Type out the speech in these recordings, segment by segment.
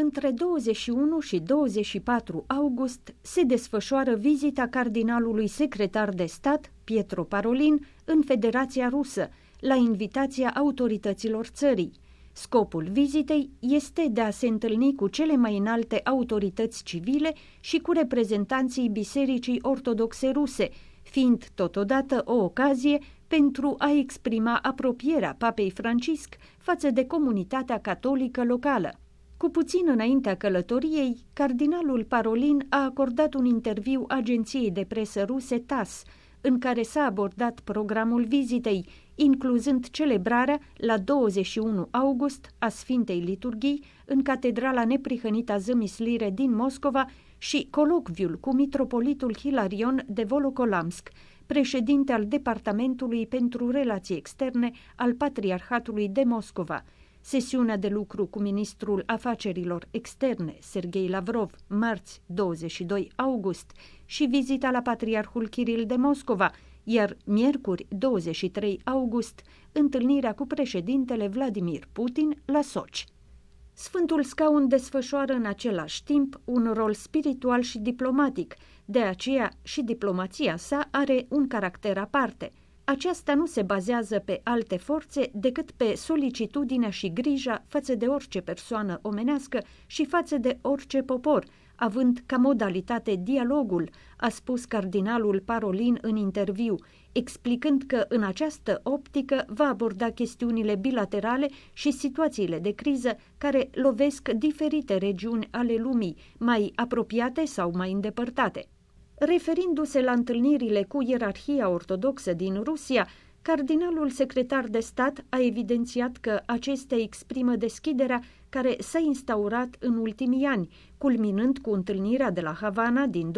Între 21 și 24 august se desfășoară vizita cardinalului secretar de stat, Pietro Parolin, în Federația Rusă, la invitația autorităților țării. Scopul vizitei este de a se întâlni cu cele mai înalte autorități civile și cu reprezentanții Bisericii Ortodoxe Ruse, fiind totodată o ocazie pentru a exprima apropierea Papei Francisc față de comunitatea catolică locală. Cu puțin înaintea călătoriei, cardinalul Parolin a acordat un interviu agenției de presă ruse TASS, în care s-a abordat programul vizitei, incluzând celebrarea la 21 august a Sfintei Liturghii în Catedrala Neprihănita Zămislire din Moscova și colocviul cu mitropolitul Hilarion de Volokolamsk, președinte al Departamentului pentru Relații Externe al Patriarhatului de Moscova, sesiunea de lucru cu ministrul afacerilor externe, Sergei Lavrov, marți 22 august, și vizita la Patriarhul Kiril de Moscova, iar miercuri 23 august, întâlnirea cu președintele Vladimir Putin la Sochi. Sfântul Scaun desfășoară în același timp un rol spiritual și diplomatic, de aceea și diplomația sa are un caracter aparte. Aceasta nu se bazează pe alte forțe decât pe solicitudinea și grija față de orice persoană omenească și față de orice popor, având ca modalitate dialogul, a spus cardinalul Parolin în interviu, explicând că în această optică va aborda chestiunile bilaterale și situațiile de criză care lovesc diferite regiuni ale lumii, mai apropiate sau mai îndepărtate. Referindu-se la întâlnirile cu ierarhia ortodoxă din Rusia, cardinalul secretar de stat a evidențiat că acestea exprimă deschiderea care s-a instaurat în ultimii ani, culminând cu întâlnirea de la Havana din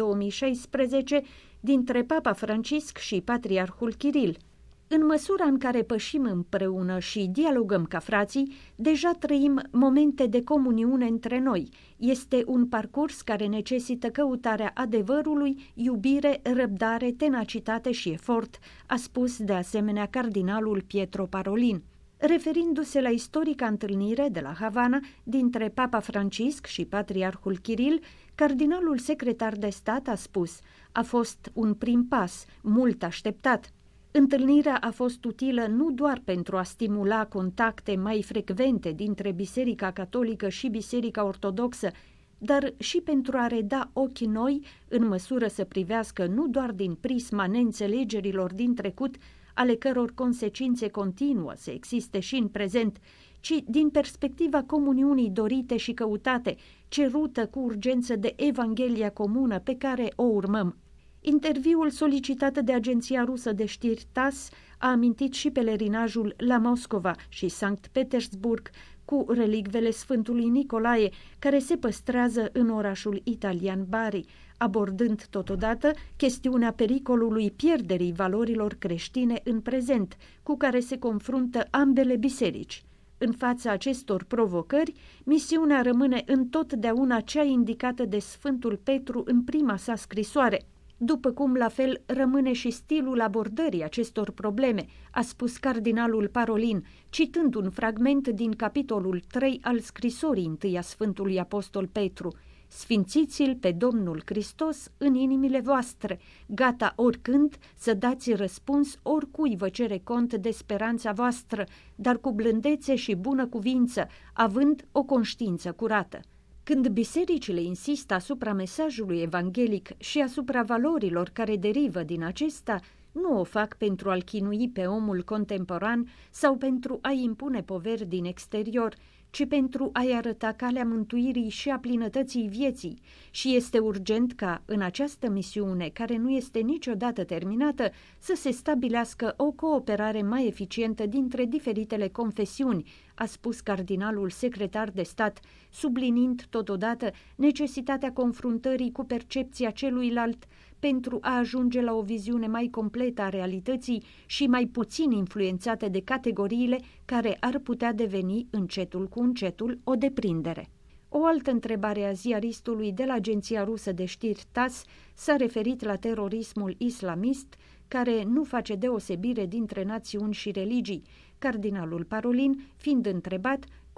2016 dintre Papa Francisc și Patriarhul Kiril. În măsura în care pășim împreună și dialogăm ca frații, deja trăim momente de comuniune între noi. Este un parcurs care necesită căutarea adevărului, iubire, răbdare, tenacitate și efort, a spus de asemenea cardinalul Pietro Parolin. Referindu-se la istorica întâlnire de la Havana dintre Papa Francisc și Patriarhul Kiril, cardinalul secretar de stat a spus: a fost un prim pas, mult așteptat. Întâlnirea a fost utilă nu doar pentru a stimula contacte mai frecvente dintre Biserica Catolică și Biserica Ortodoxă, dar și pentru a reda ochi noi, în măsură să privească nu doar din prisma neînțelegerilor din trecut, ale căror consecințe continuă să existe și în prezent, ci din perspectiva comuniunii dorite și căutate, cerută cu urgență de Evanghelia comună pe care o urmăm. Interviul solicitat de agenția rusă de știri TASS a amintit și pelerinajul la Moscova și Sankt Petersburg cu relicvele Sfântului Nicolae, care se păstrează în orașul italian Bari, abordând totodată chestiunea pericolului pierderii valorilor creștine în prezent, cu care se confruntă ambele biserici. În fața acestor provocări, misiunea rămâne întotdeauna cea indicată de Sfântul Petru în prima sa scrisoare, după cum la fel rămâne și stilul abordării acestor probleme, a spus cardinalul Parolin, citând un fragment din capitolul 3 al scrisorii întâi a Sfântului Apostol Petru: Sfințiți-l pe Domnul Hristos în inimile voastre, gata oricând să dați răspuns oricui vă cere cont de speranța voastră, dar cu blândețe și bună cuvință, având o conștiință curată. Când bisericile insistă asupra mesajului evanghelic și asupra valorilor care derivă din acesta, nu o fac pentru a-l chinui pe omul contemporan sau pentru a-i impune poveri din exterior, ci pentru a-i arăta calea mântuirii și a plinătății vieții, și este urgent ca, în această misiune, care nu este niciodată terminată, să se stabilească o cooperare mai eficientă dintre diferitele confesiuni, a spus cardinalul secretar de stat, subliniind totodată necesitatea confruntării cu percepția celuilalt pentru a ajunge la o viziune mai completă a realității și mai puțin influențată de categoriile care ar putea deveni încetul cu încetul o deprindere. O altă întrebare a ziaristului de la agenția rusă de știri TASS s-a referit la terorismul islamist, care nu face deosebire dintre națiuni și religii, cardinalul Parolin fiind întrebat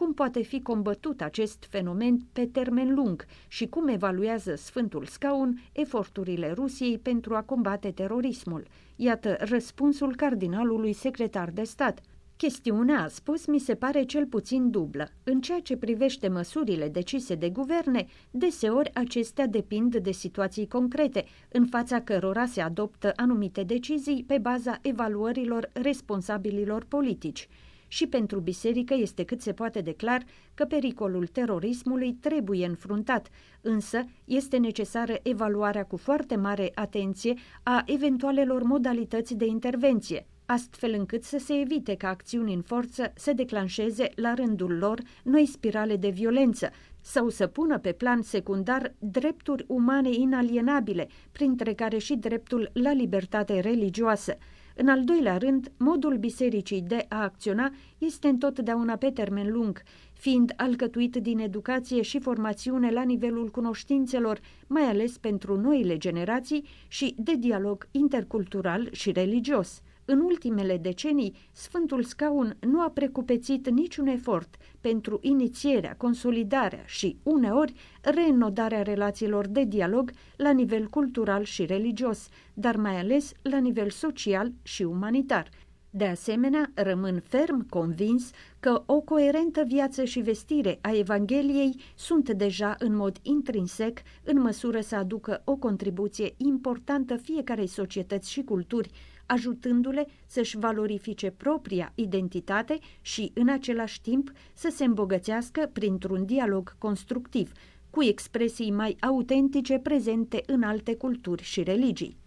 cum poate fi combătut acest fenomen pe termen lung și cum evaluează Sfântul Scaun eforturile Rusiei pentru a combate terorismul. Iată răspunsul cardinalului secretar de stat. Chestiunea, a spus, mi se pare cel puțin dublă. În ceea ce privește măsurile decise de guverne, deseori acestea depind de situații concrete, în fața cărora se adoptă anumite decizii pe baza evaluărilor responsabililor politici. Și pentru biserică este cât se poate de clar că pericolul terorismului trebuie înfruntat, însă este necesară evaluarea cu foarte mare atenție a eventualelor modalități de intervenție, astfel încât să se evite ca acțiuni în forță să declanșeze la rândul lor noi spirale de violență sau să pună pe plan secundar drepturi umane inalienabile, printre care și dreptul la libertate religioasă. În al doilea rând, modul bisericii de a acționa este întotdeauna pe termen lung, fiind alcătuit din educație și formațiune la nivelul cunoștințelor, mai ales pentru noile generații, și de dialog intercultural și religios. În ultimele decenii, Sfântul Scaun nu a precupețit niciun efort pentru inițierea, consolidarea și, uneori, reînnodarea relațiilor de dialog la nivel cultural și religios, dar mai ales la nivel social și umanitar. De asemenea, rămân ferm convins că o coerentă viață și vestire a Evangheliei sunt deja în mod intrinsec în măsură să aducă o contribuție importantă fiecarei societăți și culturi, ajutându-le să-și valorifice propria identitate și, în același timp, să se îmbogățească printr-un dialog constructiv, cu expresii mai autentice prezente în alte culturi și religii.